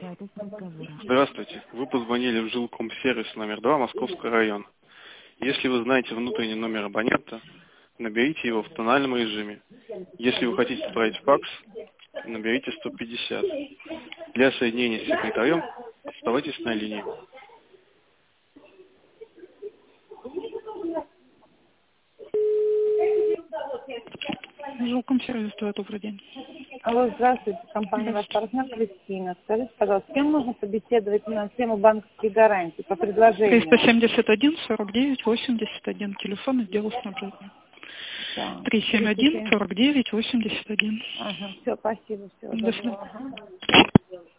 Статус разговора. Здравствуйте. Вы позвонили в жилкомсервис номер 2, Московский район. Если вы знаете внутренний номер абонента, наберите его в тональном режиме. Если вы хотите отправить факс, наберите 150. Для соединения с секретарем оставайтесь на линии. Жилкомсервис, добрый день. Алло, здравствуйте, компания «Ваш партнер» Кристина. Скажите, пожалуйста, с кем нужно побеседовать на тему банковских гарантий по предложению? 371 49 81, телефон отдела снабжения. Да. 371 49 81. Ага, все, спасибо, все. До свидания. Ага.